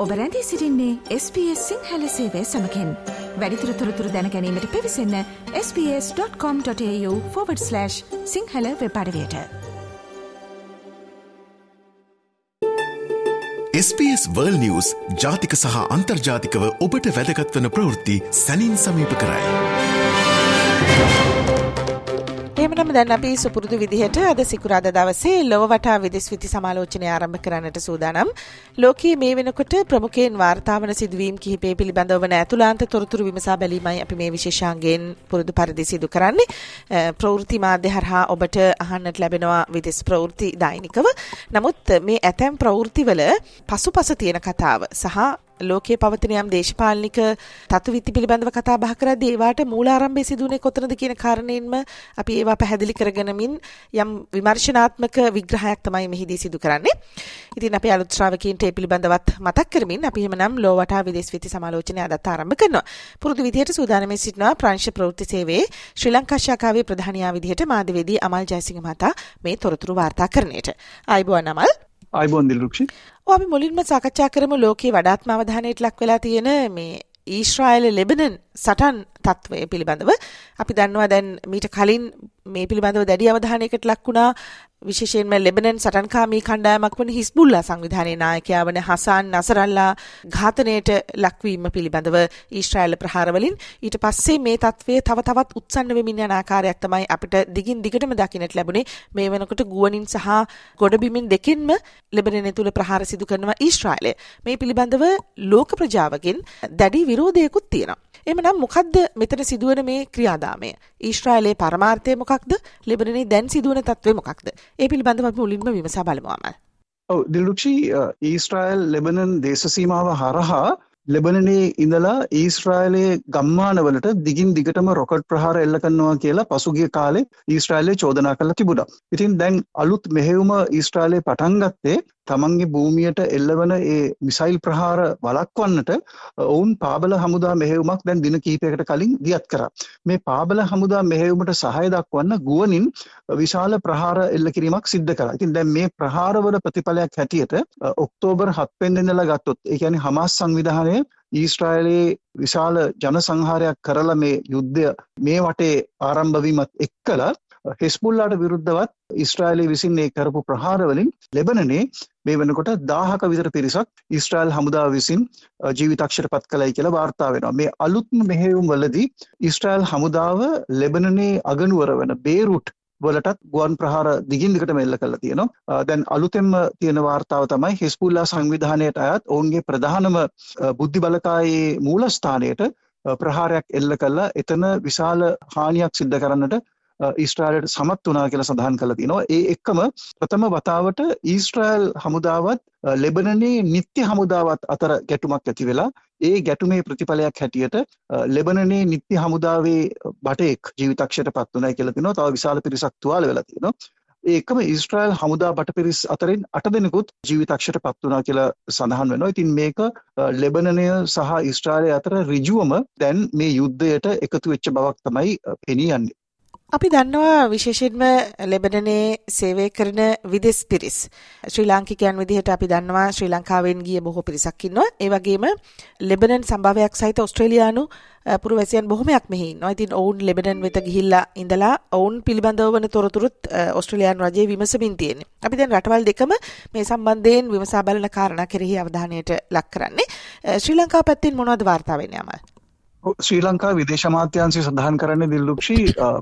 ඔබ රැඳී සිටින්නේ SBS සිංහල සේවය සමගින්. වැඩිදුර තොරතුරු දැන ගැනීමට පිවිසන්න sbs.com.au/සිංහල වෙබ් අඩවියට. SBS World News ජාතික සහ අන්තර්ජාතිකව ඔබට වැදගත් වන ප්‍රවෘත්ති සැනින් සමීප කරයි. එහෙමනම් දැන් අපි සුපුරුදු විදිහට අද සිකුරාදා දවසේ ලොව වටා විදෙස් විති සමාලෝචනය ආරම්භ කරන්නට සූදානම්. ලෝකයේ මේ වෙනකොට ප්‍රමුඛයෙන් වාර්තා වන සිදුවීම් කිහිපය පිළිබඳව වන ඇතුළාන්ත තොරතුරු විමසා බැලීමයි අපි මේ විශේෂාංගයෙන් පුරුදු පරිදි සිදු කරන්නේ. ප්‍රවෘත්ති මාධ්‍ය හරහා ඔබට අහන්නට ලැබෙනවා විදෙස් ප්‍රවෘත්ති දෛනිකව. නමුත් මේ ඇතැම් ප්‍රවෘත්තිවල පසුපස තියෙන කතාව සහ ලෝකයේ පවතින යම් දේශපාලනික තත්ත්වවිති පිළිබඳව කතා බහ කරද්දී ඒවාට මූලාරම්භය සිදුුනේ කොතනද කියන කාරණේන්ම අපි ඒවා පැහැදිලි කරගෙනමින් යම් විමර්ශනාත්මක විග්‍රහයක් තමයි මෙහිදී සිදු කරන්නේ. ඉතින් අපි අලුත් ශ්‍රාවකීන්ට ඒ පිළිබඳවත් මතක් කරමින් අපි එහෙමනම් ලෝ වටා විදේශ විති සමාලෝචනය අදත් ආරම්භ කරනවා. පුරුදු විදිහට සූදානම්ව සිටිනවා ප්‍රංශ ප්‍රවෘත්ති සේවයේ ශ්‍රී ලංකා ශාඛාවේ ප්‍රධානියා විදිහට මාධ්‍යවේදී අමල් ජයසිංහ මහතා මේ තොරතුරු වාර්තා කරන්නට. ආයුබෝවන් අමල්. ආයුබෝවන් දිල්රුක්ෂි. අපි මුලින්ම සාකච්ඡා කරමු ලෝකයේ වඩාත්ම අවධානයට ලක් වෙලා තියෙන මේ ඊශ්‍රායල ලෙබනන් සටන් තත්වය පිළිබඳව. අපි දන්නවා දැන් මීට කලින් මේ පිළිබඳව දැඩි අවධානයකට ලක් වුණා විශේෂයෙන්ම ලෙබනන් සටන්කාමී කණ්ඩායමක් වන හිස්බුල්ලා සංවිධානයේ නායකයා වන හසාන් නසරල්ලා ඝාතනයට ලක්වීම පිළිබඳව ඊශ්‍රායල ප්‍රහාර වලින් ඊට පස්සේ මේ තත්වය තව තවත් උත්සන්න වෙමින් යන ආකාරයක් තමයි අපිට දිගින් දිගටම දකින්නට ලැබුණේ. මේ වෙනකොට ගුවනින් සහ ගොඩබිමින් දෙකින්ම ලෙබනන් තුළ ප්‍රහාර සිදු කරනවා ඊශ්‍රායලය. මේ පිළිබඳව ලෝක ප්‍රජාවකින් දැඩි විරෝධයකුත් තියෙනවා. එමනම් මොකද්ද මෙතන සිදුවන මේ ක්‍රියාදාමය? ඊශ්‍රායලයේ පරමාර්ථය මොකක්ද? ලෙබනනේ දැන් සිදුවන තත්ත්වය මොකක්ද? ඒ පිළිබඳව අපි මුලින්ම විමසා බලමු අමල්. ඔව් දිල්රුක්ෂි, ඊශ්‍රායල් ලෙබනන් දේශ සීමාව හරහා ලෙබනනේ ඉඳලා ඊශ්‍රායලයේ ගම්මානවලට දිගින් දිගටම රොකට් ප්‍රහාර එල්ල කරනවා කියලා පසුගිය කාලේ ඊශ්‍රායලය චෝදනා කරලා තිබුණා. ඉතින් දැන් අලුත් මෙහෙයුම ඊශ්‍රායලයේ පටන් ගත්තේ තමන්ගේ භූමියට එල්ලවන ඒ මිසයිල් ප්‍රහාර වළක්වන්නට ඔවුන් පාබල හමුදා මෙහෙයුමක් දැන් දින කිහිපයකට කලින් දියත් කරා. මේ පාබල හමුදා මෙහෙයුමට සහාය දක්වන්න ගුවනින් විශාල ප්‍රහාර එල්ල කිරීමක් සිද්ධ කරා. ඉතින් දැන් මේ ප්‍රහාරවල ප්‍රතිඵලයක් හැටියට ඔක්තෝබර් 7 වෙනිදා ඉඳලා ගත්තොත් ඒ කියන්නේ හමාස් සංවිධානය ඊශ්‍රායලයේ විශාල ජන සංහාරයක් කරලා මේ යුද්ධය මේ වටේ ආරම්භ වීමත් එක්කලා හෙස්බුල්ලාට විරුද්ධවත් ඊශ්‍රායලයේ විසින් ඒ කරපු ප්‍රහාර වලින් ලෙබනනේ මේ වෙනකොට 1000ක විතර පිරිසක් ඊශ්‍රායල් හමුදාව විසින් ජීවිතක්ෂයට පත් කළයි කියලා වාර්තා වෙනවා. මේ අලුත්ම මෙහෙයුම් වලදී ඊශ්‍රායල් හමුදාව ලෙබනනේ අගනුවර වෙන බේරුට් වලටත් ගුවන් ප්‍රහාර දිගින් දිගටම එල්ල කරලා තියෙනවා. දැන් අලුතෙන්ම තියෙන වාර්තාව තමයි හෙස්බුල්ලා සංවිධානයට අයත් ඔවුන්ගේ ප්‍රධානම බුද්ධි බලකායේ මූලස්ථානයට ප්‍රහාරයක් එල්ල කළා. එතන විශාල හානියක් සිද්ධ කරන්නට ඊශ්‍රායලට සමත් වුණා කියලා සඳහන් කරලා තියෙනවා. ඒ එක්කම ප්‍රථම වතාවට ඊශ්‍රායල් හමුදාවත් ලෙබනනේ නිත්‍ය හමුදාවත් අතර ගැටුමක් ඇති වෙලා ඒ ගැටුමේ ප්‍රතිඵලයක් හැටියට ලෙබනනේ නිත්‍ය හමුදාවේ බටෙක් ජීවිතක්ෂයට පත් වුණා කියලා තියෙනවා. තව විශාල පිරිසක් තුවාල වෙලා තියෙනවා. ඒ එක්කම ඊශ්‍රායල් හමුදා බටපිරිස් අතරින් 8 දෙනෙකුත් ජීවිතක්ෂයට පත් වුණා කියලා සඳහන් වෙනවා. ඉතින් මේක ලෙබනනය සහ ඊශ්‍රායලය අතර ඍජුවම දැන් මේ යුද්ධයට එකතු වෙච්ච බවක් තමයි පෙනී යන්නේ. අපි දන්නවා විශේෂයෙන්ම ලෙබනනේ සේවය කරන විදෙස් පිරිස් ශ්‍රී ලාංකිකයන් විදිහට අපි දන්නවා ශ්‍රී ලංකාවෙන් ගිය බොහෝ පිරිසක් ඉන්නවා. ඒ වගේම ලෙබනන් සම්භාවයක් සහිත ඕස්ට්‍රේලියානු පුරවැසියන් බොහොමයක් මෙහි ඉන්නවා. ඉතින් ඔවුන් ලෙබනන් වෙත ගිහිල්ලා ඉඳලා ඔවුන් පිළිබඳව වන තොරතුරුත් ඕස්ට්‍රේලියානු රජයේ විමසමින් තියෙනවා. අපි දැන් රටවල් දෙකම මේ සම්බන්ධයෙන් විමසා බලන කාරණා කෙරෙහි අවධානයට ලක් කරන්නේ. ශ්‍රී ලංකාව පැත්තෙන් මොනවද වාර්තා වෙන්නේ අමල්? ශ්‍රී ලංකා විදේශ අමාත්‍යාංශය සඳහන් කරන්නේ දිල්රුක්ෂි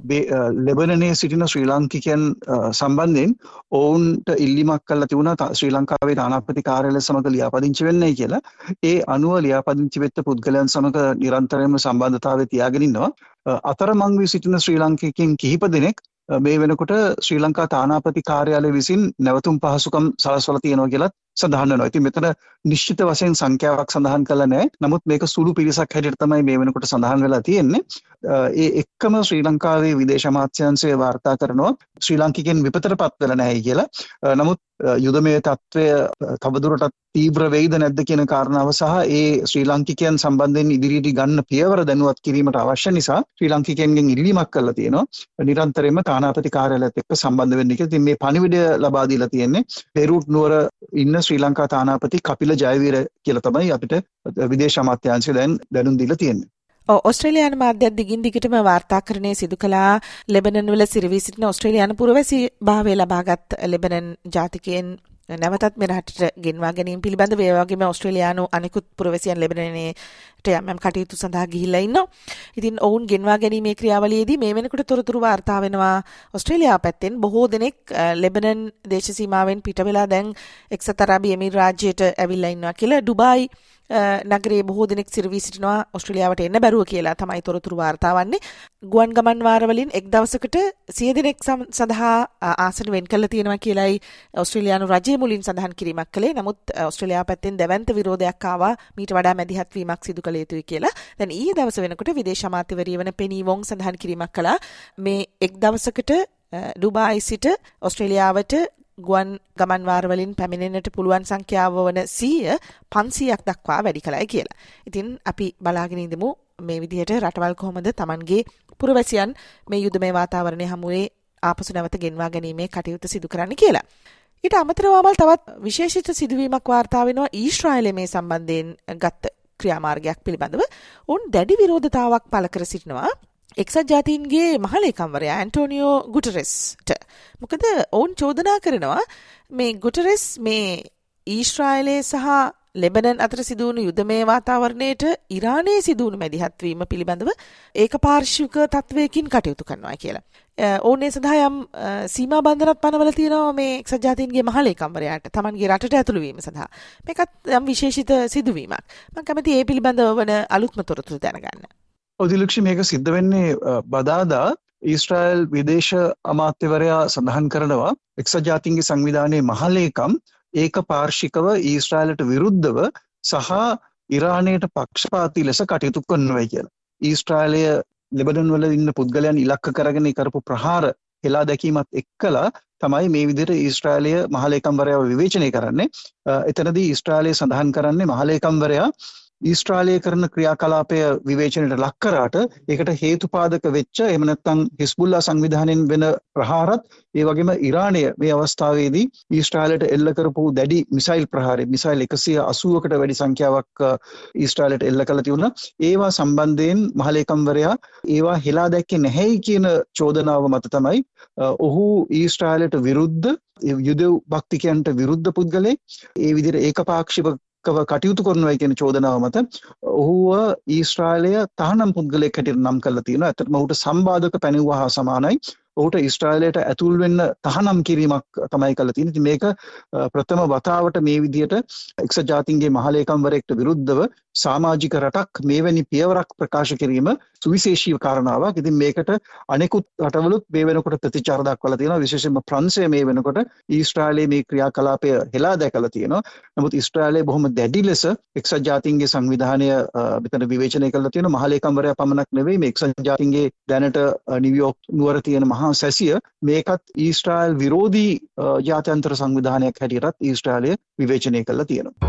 ලෙබනනේ සිටින ශ්‍රී ලාංකිකයන් සම්බන්ධයෙන් ඔවුන්ට ඉල්ලීමක් කළා තිබුණා ශ්‍රී ලංකාවේ තානාපති කාර්යාලය සමග ලියාපදිංචි වෙන්නයි කියලා. ඒ අනුව ලියාපදිංචි වෙච්ච පුද්ගලයන් සමග නිරන්තරයෙන්ම සම්බන්ධතාවය තියාගෙන ඉන්නවා. අතරමං වී සිටින ශ්‍රී ලාංකිකයන් කිහිප දෙනෙක් මේ වෙනකොට ශ්‍රී ලංකා තානාපති කාර්යාලය විසින් නැවතුම් පහසුකම් සලස්වලා තියෙනවා කියලා සඳහන් වෙනවා. ඉතින් මෙතන නිශ්චිත වශයෙන් සංඛ්‍යාවක් සඳහන් කළා නැහැ. නමුත් මේක සුළු පිරිසක් හැටියට තමයි මේ වෙනකොට සඳහන් වෙලා තියෙන්නේ. ඒ එක්කම ශ්‍රී ලංකාවේ විදේශ අමාත්‍යාංශය වාර්තා කරනවා ශ්‍රී ලාංකිකයන් විපතටපත් වෙලා නැහැ කියලා. නමුත් යුදමය තත්ත්වය තවදුරටත් තීව්‍ර වෙයිද නැද්ද කියන කාරණාව සහ ඒ ශ්‍රී ලාංකිකයන් සම්බන්ධයෙන් ඉදිරියට ගන්න පියවර දැනුවත් කිරීමට අවශ්‍ය නිසා ශ්‍රී ලාංකිකයන්ගෙන් ඉල්ලීමක් කරලා තියෙනවා. නිරන්තරයෙන්ම තානාපති කාර්යාලයත් එක්ක සම්බන්ධ වෙන්න කියලා. ඉතින් මේ පණිවිඩය ලබා දීලා තියෙන්නේ බේරූට් නුවර ඉන්න ශ්‍රී ලංකා තානාපති කපිල ජයවීර කියලා තමයි අපිට විදේශ අමාත්‍යාංශය දැන් දැනුම් දීලා තියෙන්නේ. ඔස්ට්‍රේලියානු මාධ්‍යයක් දිගින් දිගටම වාර්තාකරණය සිදු කළා ලෙබනන් වල සිරවී සිටින ඔස්ට්‍රේලියානු පුරවැසි භාවය ලබාගත් ලෙබනන් ජාතිකයන් නැවතත් මෙරටට ගෙන්වා ගැනීම පිළිබඳව ඒ වගේම ඔස්ට්‍රේලියානු අනෙකුත් පුරවැසියන් ලෙබනනේට යම් කටයුතු සඳහා ගිහිල්ලා ඉන්නවා. ඉතින් ඔවුන් ගෙන්වා ගැනීමේ ක්‍රියාවලියේදී මේ වෙනකොට තොරතුරු වාර්තා වෙනවා ඔස්ට්‍රේලියාව පැත්තෙන් බොහෝ දෙනෙක් ලෙබනන් දේශ සීමාවෙන් පිට වෙලා දැන් එක්සත් අරාබි එමිරාත් රාජ්‍යයට ඇවිල්ලා ඉන්නවා කියලා ඩුබායි නගරයේ බොහෝ දෙනෙක් සිරවී සිටිනවා ඔස්ට්‍රේලියාවට එන්න බැරුව කියලා තමයි තොරතුරු වාර්තා වන්නේ. ගුවන් ගමන් වාරවලින් එක් දවසකට 100 දෙනෙක් සඳහා ආසන වෙන් කරලා තියෙනවා කියලායි ඔස්ට්‍රේලියානු රජය මුලින් සඳහන් කිරීමක් කළේ. නමුත් ඔස්ට්‍රේලියාව පැත්තෙන් දැවැන්ත විරෝධයක් ආවා මීට වඩා මැදිහත් වීමක් සිදු කළ යුතුයි කියලා. දැන් ඊයේ දවස වෙනකොට විදේශ අමාත්‍යවරිය වන පෙනී වොන් සඳහන් කිරීමක් කළා මේ එක් දවසකට ඩුබායි සිට ඔස්ට්‍රේලියාවට ගුවන් ගමන් වාරවලින් පැමිණෙන්නට පුළුවන් සංඛ්‍යාව වන 500ක් දක්වා වැඩි කළයි කියලා. ඉතින් අපි බලාගෙන ඉඳමු මේ විදිහට රටවල් කොහොමද Tamanගේ පුරවැසියන් මේ යුදමය වාතාවරණය හමුවේ ආපසු නැවත ගෙන්වා ගැනීමේ කටයුතු සිදු කරන්න කියලා. ඊට අමතරව තවත් විශේෂිත සිදුවීමක් වාර්තා වෙනවා ඊශ්‍රායලයේ මේ සම්බන්ධයෙන් ගත් ක්‍රියාමාර්ගයක් පිළිබඳව. උන් දැඩි විරෝධතාවක් පළ කර සිටිනවා එක්සත් ජාතීන්ගේ මහලේකම්වරයා ඇන්ටෝනියෝ ගුටරෙස්ට. මොකද ඔවුන් චෝදනා කරනවා මේ ගුටරෙස් මේ ඊශ්‍රායලයේ සහ ලෙබනන් අතර සිදුවුණු යුදමය වාතාවරණයට ඉරානයේ සිදුවුණු මැදිහත් වීම පිළිබඳව ඒකපාර්ශ්වික තත්වයකින් කටයුතු කරනවා කියලා. ඔවුන් ඒ සඳහා යම් සීමා බන්ධනත් පනවලා තියෙනවා මේ එක්සත් ජාතීන්ගේ මහලේකම්වරයාට Tamanගේ රටට ඇතුළු වීම සඳහා. මේකත් යම් විශේෂිත සිදුවීමක්. මම කැමති ඒ පිළිබඳව වන අලුත්ම තොරතුරු දැනගන්න. ඔදිලක්ෂි මේක සිද්ධ වෙන්නේ බදාදා ඊශ්‍රායල් විදේශ අමාත්‍යවරයා සඳහන් කරනවා එක්සත් ජාතීන්ගේ සංවිධානයේ මහලේකම් ඒකපාර්ශ්විකව ඊශ්‍රායලට විරුද්ධව සහ ඉරානයට පක්ෂපාතී ලෙස කටයුතු කරනවා කියලා. ඊශ්‍රායලය ලෙබනන් වල ඉන්න පුද්ගලයන් ඉලක්ක කරගෙන කරපු ප්‍රහාර හෙලා දැකීමත් එක්කලා තමයි මේ විදිහට ඊශ්‍රායලය මහලේකම්වරයාව විවේචනය කරන්නේ. එතනදී ඊශ්‍රායලය සඳහන් කරන්නේ මහලේකම්වරයා ඊශ්‍රායලය කරන ක්‍රියාකලාපය විවේචනයට ලක් කරාට ඒකට හේතුපාදක වෙච්ච එහෙම නැත්නම් හිස්බුල්ලා සංවිධානයෙන් වෙන ප්‍රහාරත් ඒ වගේම ඉරානය මේ අවස්ථාවේදී ඊශ්‍රායලට එල්ල කරපු දැඩි මිසයිල් ප්‍රහාරය මිසයිල් 180කට වැඩි සංඛ්‍යාවක් ඊශ්‍රායලට එල්ල කළ තිබුණා. ඒවා සම්බන්ධයෙන් මහලේකම්වරයා ඒවා හෙලා දැක්කේ නැහැයි කියන චෝදනාව මත තමයි ඔහු ඊශ්‍රායලට විරුද්ධ යුදෙව් භක්තිකයන්ට විරුද්ධ පුද්ගලෙක් ඒ විදිහට ඒකපාක්ෂික කටයුතු කරනවා කියන චෝදනාව මත ඔහුව ඊශ්‍රායලය තහනම් පුද්ගලයෙක් හැටියට නම් කරලා තියෙනවා. ඇත්තටම ඔහුට සම්බාධක පැනෙවුවා හා සමානයි. ඔහුට ඊශ්‍රායලයට ඇතුල් වෙන්න තහනම් කිරීමක් තමයි කරලා තියෙන්නේ. ඉතින් මේක ප්‍රථම වතාවට මේ විදිහට එක්සත් ජාතීන්ගේ මහලේකම්වරයෙක්ට විරුද්ධව සමාජික රටක් මේවැනි පියවරක් ප්‍රකාශ කිරීම සුවිශේෂී කාරණාවක්. ඉතින් මේකට අනෙකුත් රටවලුත් මේ වෙනකොට ප්‍රතිචාර දක්වලා තියෙනවා. විශේෂයෙන්ම ප්‍රංශය මේ වෙනකොට ඊශ්‍රායලයේ මේ ක්‍රියාකලාපය හෙලා දැකලා තියෙනවා. නමුත් ඊශ්‍රායලයේ බොහොම දැඩි ලෙස එක්සත් ජාතීන්ගේ සංවිධානය මෙතන විවේචනය කරලා තියෙනවා. මහලේකම්වරයා පමණක් නෙවෙයි මේ එක්සත් ජාතීන්ගේ දැනට නිව්යෝර්ක් නුවර තියෙන මහා සැසිය මේකත් ඊශ්‍රායල් විරෝධී ජාත්‍යන්තර සංවිධානයක් හැටියටත් ඊශ්‍රායලය විවේචනය කරලා තියෙනවා.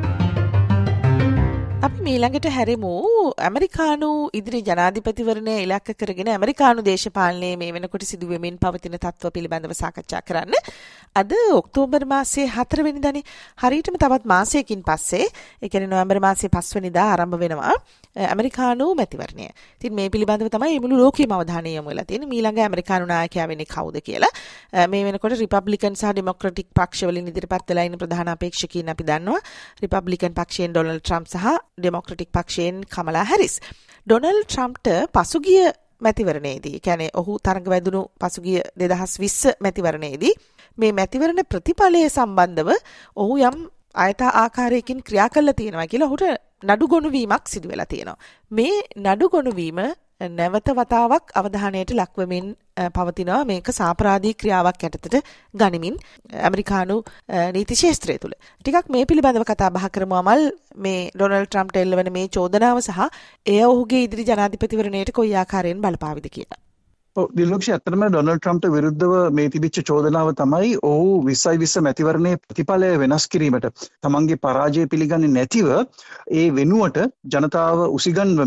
අපි මීළඟට හැරෙමු ඇමරිකානු ඉදිරි ජනාධිපතිවරණය ඉලක්ක කරගෙන ඇමරිකානු දේශපාලනයේ මේ වෙනකොට සිදුවෙමින් පවතින තත්ත්ව පිළිබඳව සාකච්ඡා කරන්න. අද ඔක්තෝබර් මාසයේ 4 වෙනිදානේ හරියටම තවත් මාසයකින් පස්සේ ඒ කියන්නේ නොවැම්බර් මාසයේ 5 වෙනිදා ආරම්භ වෙනවා ඇමරිකානු මැතිවරණය. ඉතින් මේ පිළිබඳව තමයි මුළු ලෝකෙම අවධානය යොමු වෙලා තියෙන්නේ. ඊළඟ ඇමරිකානු නායකයා වෙන්නේ කවුද කියලා. මේ වෙනකොට රිපබ්ලිකන් සහ ඩෙමොක්‍රැටික් පක්ෂවලින් ඉදිරිපත් වෙලා ඉන්න ප්‍රධාන අපේක්ෂකයින් අපි දන්නවා. රිපබ්ලිකන් පක්ෂයෙන් ඩොනල්ඩ් ට්‍රම්ප් සහ ඩෙමොක්‍රැටික් පක්ෂයෙන් කමලා හැරිස්. ඩොනල්ඩ් ට්‍රම්ප්ට පසුගිය මැතිවරණයේදී කියන්නේ ඔහු තරඟ වැදුණු පසුගිය 2020 මැතිවරණයේදී මේ මැතිවරණ ප්‍රතිඵලය සම්බන්ධව ඔහු යම් ආයත ආකාරයකින් ක්‍රියා කළා තියෙනවා කියලා ඔහුට නඩු ගොනුවීමක් සිදු වෙලා තියෙනවා. මේ නඩු ගොනුවීම නැවත වතාවක් අවධානයට ලක්වමින් පවතිනවා. මේක සාපරාධී ක්‍රියාවක් යටතට ගනිමින් ඇමරිකානු නීති ශාස්ත්‍රය තුළ. ටිකක් මේ පිළිබඳව කතා බහ කරමු අමල්. මේ ඩොනල්ඩ් ට්‍රම්ප්ට එල්ලවන මේ චෝදනාව සහ එය ඔහුගේ ඉදිරි ජනාධිපතිවරණයට කොයි ආකාරයෙන් බලපාවිද කියලා. දිලක්ෂ ඇත්තටම ඩොනල්ඩ් ට්‍රම්ප්ට විරුද්ධව මේ තිබිච්ච චෝදනාව තමයි ඔහු 2020 මැතිවරණයේ ප්‍රතිඵලය වෙනස් කිරීමට තමන්ගේ පරාජය පිළිගන්නේ නැතිව ඒ වෙනුවට ජනතාව උසිගන්වමින්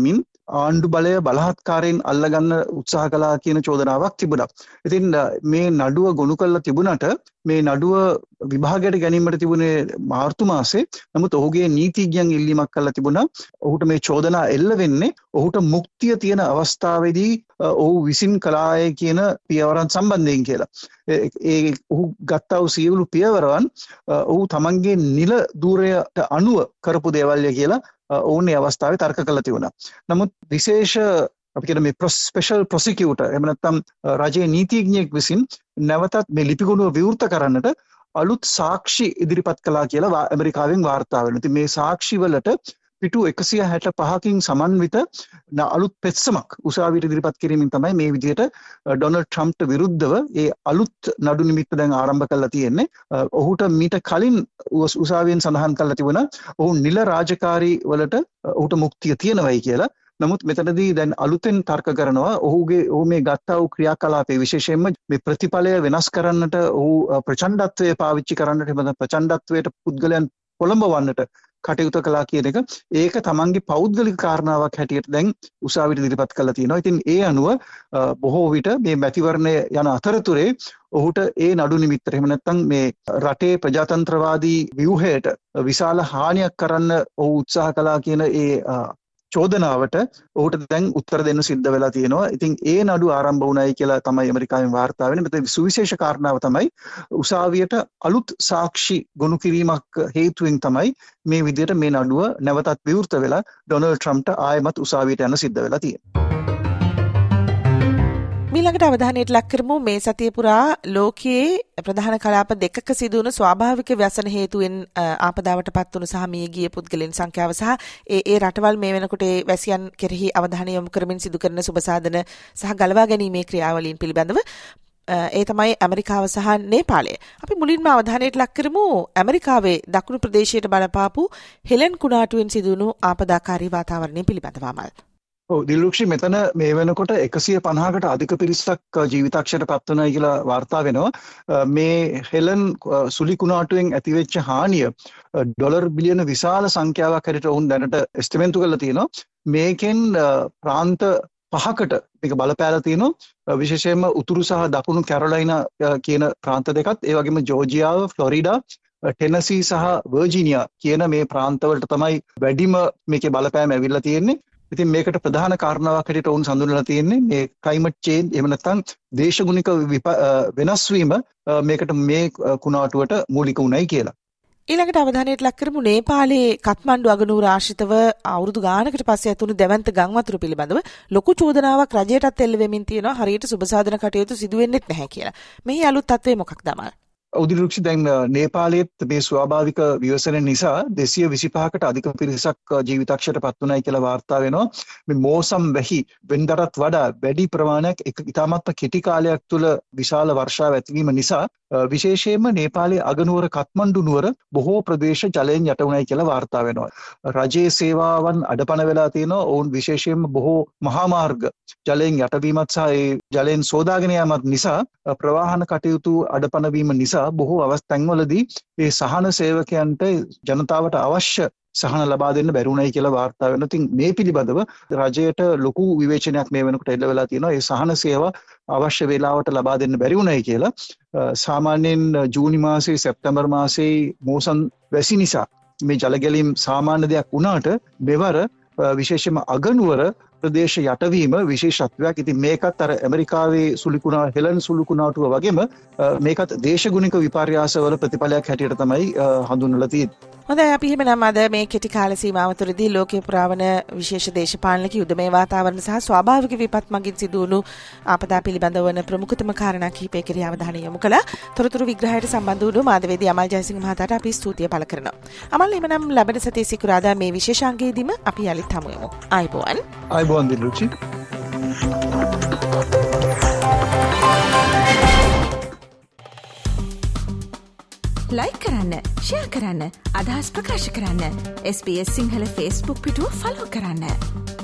ආණ්ඩු බලය බලහත්කාරයෙන් අල්ලගන්න උත්සාහ කළා කියන චෝදනාවක් තිබුණා. ඉතින් මේ නඩුව ගොනු කරලා තිබුණට මේ නඩුව විභාගයට ගැනීමට තිබුණේ මාර්තු මාසේ. නමුත් ඔහුගේ නීතිඥයන් ඉල්ලීමක් කළා තිබුණා. ඔහුට මේ චෝදනා එල්ල වෙන්නේ ඔහුට මුක්තිය තියෙන අවස්ථාවේදී ඔහු විසින් කළාය කියන පියවරන් සම්බන්ධයෙන් කියලා. ඔහු ගත්තා වූ සියලු පියවරන් ඔහු තමන්ගේ නිල ධූරයට අනුව කරපු දේවල්ය කියලා ඔවුන් ඒ අවස්ථාවේ තර්ක කළා තිබුණා. නමුත් විශේෂ අපි කියන මේ ස්පෙෂල් ප්‍රොසිකියුටර් එහෙම නැත්නම් රජයේ නීතිඥයෙක් විසින් නැවතත් මේ ලිපිගොනුව විවෘත කරන්නට අලුත් සාක්ෂි ඉදිරිපත් කළා කියලා ඇමරිකාවෙන් වාර්තා වෙනවා. ඉතින් මේ සාක්ෂි වලට පිටු 165කින් සමන්විත අලුත් පෙත්සමක් උසාවියට ඉදිරිපත් කිරීමෙන් තමයි මේ විදිහට ඩොනල්ඩ් ට්‍රම්ප්ට විරුද්ධව ඒ අලුත් නඩු නිමිත්ත දැන් ආරම්භ කරලා තියෙන්නේ. ඔහුට මීට කලින් උසාවියෙන් සඳහන් කරලා තිබුණා ඔහු නිල රාජකාරී වලට ඔහුට මුක්තිය තියෙනවයි කියලා. නමුත් මෙතනදී දැන් අලුතෙන් තර්ක කරනවා ඔහු මේ ගත්තා වූ ක්‍රියාකලාපයේ විශේෂයෙන්ම මේ ප්‍රතිඵලය වෙනස් කරන්නට ඔහු ප්‍රචණ්ඩත්වය පාවිච්චි කරන්නට එහෙම ප්‍රචණ්ඩත්වයට පුද්ගලයන් පොළඹවන්නට කටයුතු කළා කියන එක ඒක තමන්ගේ පෞද්ගලික කාරණාවක් හැටියට දැන් උසාවියට ඉදිරිපත් කරලා තියෙනවා. ඉතින් ඒ අනුව බොහෝ විට මේ මැතිවරණය යන අතරතුරේ ඔහුට ඒ නඩු නිමිත්තට එහෙම නැත්නම් මේ රටේ ප්‍රජාතන්ත්‍රවාදී ව්‍යුහයට විශාල හානියක් කරන්න ඔහු උත්සාහ කළා කියන ඒ චෝදනාවට ඔහුට දැන් උත්තර දෙන්න සිද්ධ වෙලා තියෙනවා. ඉතින් ඒ නඩු ආරම්භ වුණයි කියලා තමයි ඇමරිකාවෙන් වාර්තා වෙන්නේ. මෙතන සුවිශේෂ කාරණාව තමයි උසාවියට අලුත් සාක්ෂි ගොනු කිරීමක් හේතුවෙන් තමයි මේ විදිහට මේ නඩුව නැවතත් විවෘත වෙලා ඩොනල්ඩ් ට්‍රම්ප්ට ආයෙමත් උසාවියට යන සිද්ධ වෙලා තියෙනවා. මීළඟට අවධානයට ලක් කරමු මේ සතිය පුරා ලෝකයේ ප්‍රධාන කලාප දෙකක සිදුවුණු ස්වාභාවික ව්‍යසන හේතුවෙන් ආපදාවට පත් වුණු සහ මිය ගිය පුද්ගලයන් සංඛ්‍යාව සහ ඒ රටවල් මේ වෙනකොට වැසියන් කෙරෙහි අවධානය යොමු කරමින් සිදු කරන සුබසාධන සහ ගලවා ගැනීමේ ක්‍රියාවලීන් පිළිබඳව ඒ තමයි ඇමරිකාව සහ නේපාලය. අපි මුලින්ම අවධානයට ලක් කරමු ඇමරිකාවේ දකුණු ප්‍රදේශයට බලපාපු හෙලන් කුණාටුවෙන් සිදුවුණු ආපදාකාරී වාතාවරණය පිළිබඳව අමල්. දිල්රුක්ෂි මෙතන මේ වෙනකොට 150කට අධික පිරිසක් ජීවිතක්ෂයට පත් වෙනවා කියලා වාර්තා වෙනවා. මේ හෙලන් සුලි කුණාටුවෙන් ඇතිවෙච්ච හානිය ඩොලර් බිලියන විශාල සංඛ්‍යාවක් හැටියට ඔවුන් දැනට එස්ටිමේට් කරලා තියෙනවා. මේකෙන් ප්‍රාන්ත 5කට මේක බලපෑලා තියෙනවා. විශේෂයෙන්ම උතුරු සහ දකුණු කැරොලයිනා කියන ප්‍රාන්ත දෙකත්, ඒ වගේම ජෝර්ජියාව, ෆ්ලොරිඩා, ටෙනසී සහ වර්ජිනියා කියන මේ ප්‍රාන්තවලට තමයි වැඩිම මේකේ බලපෑම ඇවිල්ලා තියෙන්නේ. ඉතින් මේකට ප්‍රධාන කාරණාවක් හැටියට ඔවුන් සඳහන්වලා තියෙන්නේ මේ ක්ලයිමේට් චේන්ජ් එහෙම නැත්නම් දේශගුණික වෙනස් වීම මේකට මේ කුණාටුවට මූලික උණයි කියලා. ඊළඟට අවධානයට ලක් කරමු නේපාලයේ කත්මණ්ඩු අගනුවර ආශ්‍රිතව අවුරුදු ගානකට පස්සේ ඇතුණු දැවැන්ත ගම් වතුර පිළිබඳව ලොකු චෝදනාවක් රජයටත් එල්ල වෙමින් තියෙනවා. හරියට සුබසාධන කටයුතු සිදු වෙන්නේ නැහැ කියලා. මෙහි අලුත් තත්ත්වය මොකක්ද අමල්? උදිරුක්ෂි දැන් නේපාලයේත් මේ ස්වාභාවික ව්‍යසන නිසා 225කට අධික පිරිසක් ජීවිතක්ෂයට පත් වුණයි කියලා වාර්තා වෙනවා. මේ මෝසම් වැහි වෙනදටත් වඩා වැඩි ප්‍රමාණයක් ඉතාමත්ම කෙටි කාලයක් තුළ විශාල වර්ෂාව ඇතිවීම නිසා විශේෂයෙන්ම නේපාලයේ අගනුවර කත්මණ්ඩු නුවර බොහෝ ප්‍රදේශ ජලයෙන් යට වුණයි කියලා වාර්තා වෙනවා. රජයේ සේවාවන් අඩපණ වෙලා තියෙනවා. ඔවුන් විශේෂයෙන්ම බොහෝ මහා මාර්ග ජලයෙන් යටවීමත් සහ ඒ ජලයෙන් සෝදාගෙන යාමත් නිසා ප්‍රවාහන කටයුතු අඩපණ වීම නිසා බොහෝ අවස්ථාන්වලදී මේ සහන සේවකයන්ට ජනතාවට අවශ්‍ය සහන ලබා දෙන්න බැරුණයි කියලා වාර්තා වෙනවා. ඉතින් මේ පිළිබඳව රජයට ලොකු විවේචනයක් මේ වෙනකොට එල්ල වෙලා තියෙනවා. ඒ සහන සේවා අවශ්‍ය වේලාවට ලබා දෙන්න බැරි වුණයි කියලා. සාමාන්‍යයෙන් ජූනි මාසයේ සැප්තැම්බර් මාසයේ මෝසම් වැසි නිසා මේ ජල ගැලීම් සාමාන්‍ය දෙයක් වුණාට මෙවර විශේෂයෙන්ම අගනුවර ප්‍රදේශ යටවීම විශේෂත්වයක්. ඉතින් මේකත් අර ඇමරිකාවේ හෙලන් සුළුකුණාටුව වගේම මේකත් දේශගුණික විපර්යාසවල ප්‍රතිඵලයක් හැටියට තමයි හඳුන්වලා තියෙන්නේ. හොඳයි අපි එහෙමනම් අද මේ කෙටි කාල සීමාව තුළදී ලෝකේ පුරාවන විශේෂ දේශපාලනික යුදමය වාතාවරණ සහ ස්වාභාවික විපත් මගින් සිදුවුණු ආපදා පිළිබඳව වන ප්‍රමුඛතම කාරණා කිහිපය කෙරෙහි අවධානය යොමු කළා. තොරතුරු විග්‍රහයට සම්බන්ධ වුණු මාධ්‍යවේදී අමල් ජයසිංහ මහතාට අපි ස්තුතිය පළ කරනවා. අමල් එහෙමනම් ලබන සතියේ සිකුරාදා මේ විශේෂාංගයේදීම අපි යලිත් හමු වෙමු. ආයුබෝවන්. ආයුබෝවන් දිල්රුචි. ලයික් කරන්න, ෂෙයා කරන්න, අදහස් ප්‍රකාශ කරන්න. SBS සිංහල Facebook පිටුව ෆලෝ කරන්න.